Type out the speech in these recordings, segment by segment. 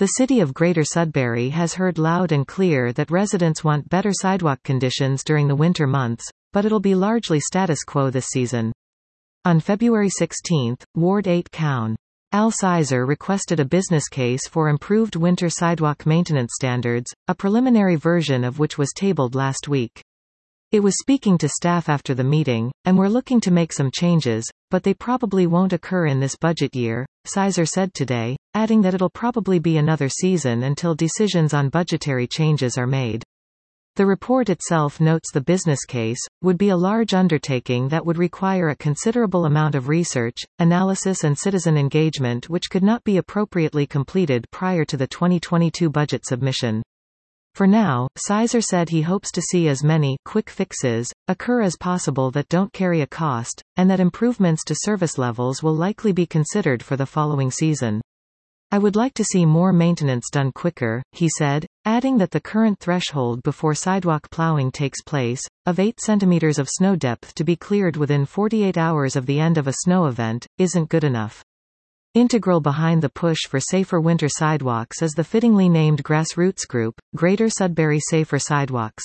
The city of Greater Sudbury has heard loud and clear that residents want better sidewalk conditions during the winter months, but it'll be largely status quo this season. On February 16, Ward 8 Coun. Al Sizer requested a business case for improved winter sidewalk maintenance standards, a preliminary version of which was tabled last week. It was speaking to staff after the meeting, and we're looking to make some changes, but they probably won't occur in this budget year, Sizer said today, adding that it'll probably be another season until decisions on budgetary changes are made. The report itself notes the business case would be a large undertaking that would require a considerable amount of research, analysis and citizen engagement which could not be appropriately completed prior to the 2022 budget submission. For now, Sizer said he hopes to see as many quick fixes occur as possible that don't carry a cost, and that improvements to service levels will likely be considered for the following season. I would like to see more maintenance done quicker, he said, adding that the current threshold before sidewalk plowing takes place, of 8 centimeters of snow depth to be cleared within 48 hours of the end of a snow event, isn't good enough. Integral behind the push for safer winter sidewalks is the fittingly named grassroots group, Greater Sudbury Safer Sidewalks.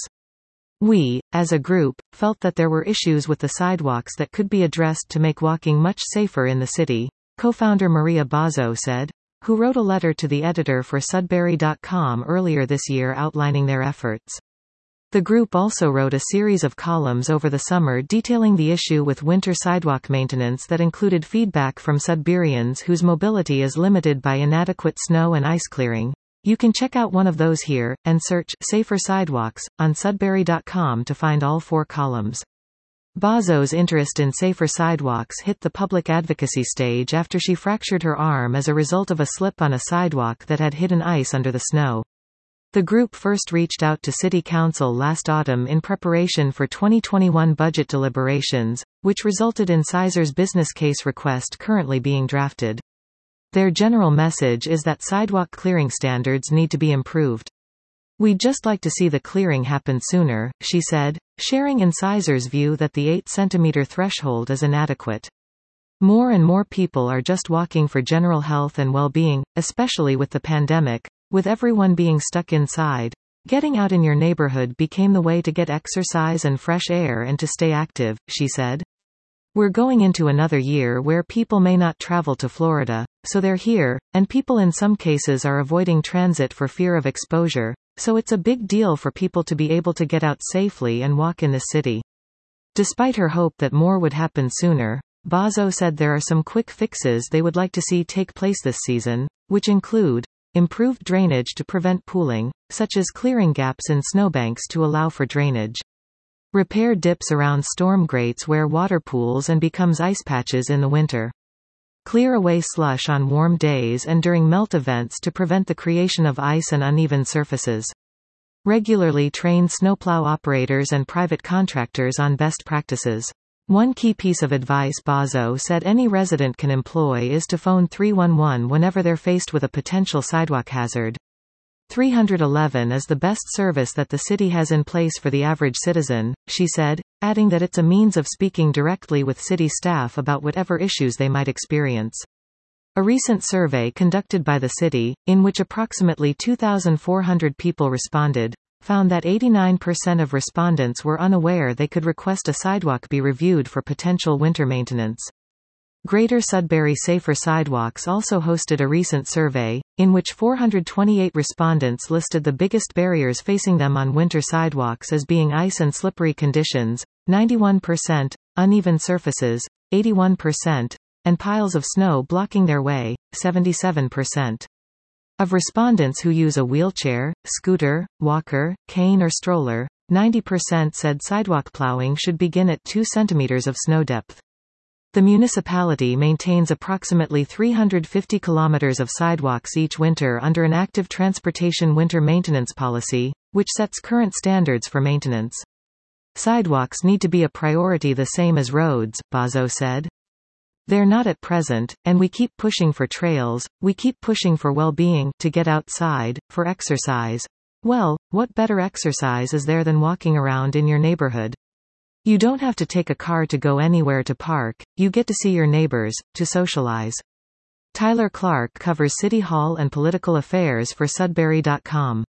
We, as a group, felt that there were issues with the sidewalks that could be addressed to make walking much safer in the city, co-founder Maria Bozzo said, who wrote a letter to the editor for Sudbury.com earlier this year outlining their efforts. The group also wrote a series of columns over the summer detailing the issue with winter sidewalk maintenance that included feedback from Sudburyans whose mobility is limited by inadequate snow and ice clearing. You can check out one of those here, and search Safer Sidewalks on Sudbury.com to find all 4 columns. Bozzo's interest in safer sidewalks hit the public advocacy stage after she fractured her arm as a result of a slip on a sidewalk that had hidden ice under the snow. The group first reached out to City Council last autumn in preparation for 2021 budget deliberations, which resulted in Sizer's business case request currently being drafted. Their general message is that sidewalk clearing standards need to be improved. We'd just like to see the clearing happen sooner, she said, sharing in Sizer's view that the 8-centimeter threshold is inadequate. More and more people are just walking for general health and well-being, especially with the pandemic. With everyone being stuck inside, getting out in your neighborhood became the way to get exercise and fresh air and to stay active, she said. We're going into another year where people may not travel to Florida, so they're here, and people in some cases are avoiding transit for fear of exposure, so it's a big deal for people to be able to get out safely and walk in the city. Despite her hope that more would happen sooner, Bozzo said there are some quick fixes they would like to see take place this season, which include improved drainage to prevent pooling, such as clearing gaps in snowbanks to allow for drainage. Repair dips around storm grates where water pools and becomes ice patches in the winter. Clear away slush on warm days and during melt events to prevent the creation of ice and uneven surfaces. Regularly train snowplow operators and private contractors on best practices. One key piece of advice Bozzo said any resident can employ is to phone 311 whenever they're faced with a potential sidewalk hazard. 311 is the best service that the city has in place for the average citizen, she said, adding that it's a means of speaking directly with city staff about whatever issues they might experience. A recent survey conducted by the city, in which approximately 2,400 people responded, found that 89% of respondents were unaware they could request a sidewalk be reviewed for potential winter maintenance. Greater Sudbury Safer Sidewalks also hosted a recent survey, in which 428 respondents listed the biggest barriers facing them on winter sidewalks as being ice and slippery conditions, 91%, uneven surfaces, 81%, and piles of snow blocking their way, 77%. Of respondents who use a wheelchair, scooter, walker, cane or stroller, 90% said sidewalk plowing should begin at 2 centimeters of snow depth. The municipality maintains approximately 350 kilometers of sidewalks each winter under an active transportation winter maintenance policy, which sets current standards for maintenance. Sidewalks need to be a priority the same as roads, Bozzo said. They're not at present, and we keep pushing for trails, we keep pushing for well-being, to get outside, for exercise. Well, what better exercise is there than walking around in your neighborhood? You don't have to take a car to go anywhere to park, you get to see your neighbors, to socialize. Tyler Clark covers City Hall and political affairs for Sudbury.com.